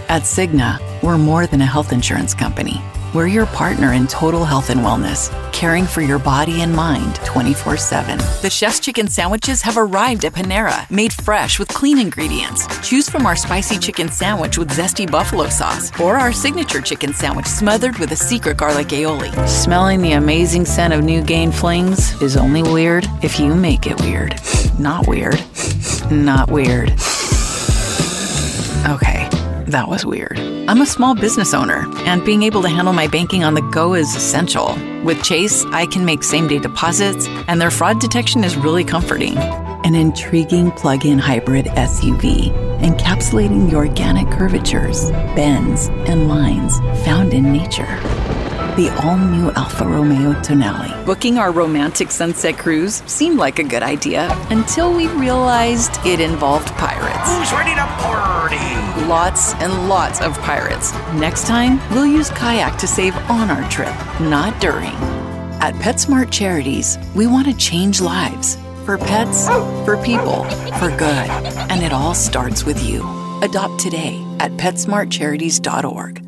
At Cigna, we're more than a health insurance company. We're your partner in total health and wellness, caring for your body and mind 24/7. The Chef's Chicken Sandwiches have arrived at Panera, made fresh with clean ingredients. Choose from our spicy chicken sandwich with zesty buffalo sauce, or our signature chicken sandwich smothered with a secret garlic aioli. Smelling the amazing scent of new Gain Flings is only weird if you make it weird. Not weird. Not weird. Okay, that was weird. I'm a small business owner, and being able to handle my banking on the go is essential. With Chase, I can make same-day deposits, and their fraud detection is really comforting. An intriguing plug-in hybrid SUV, encapsulating the organic curvatures, bends, and lines found in nature. The all-new Alfa Romeo Tonale. Booking our romantic sunset cruise seemed like a good idea until we realized it involved pirates. Who's ready to party? Lots and lots of pirates. Next time, we'll use kayak to save on our trip, not during. At PetSmart Charities, we want to change lives. For pets, for people, for good. And it all starts with you. Adopt today at PetSmartCharities.org.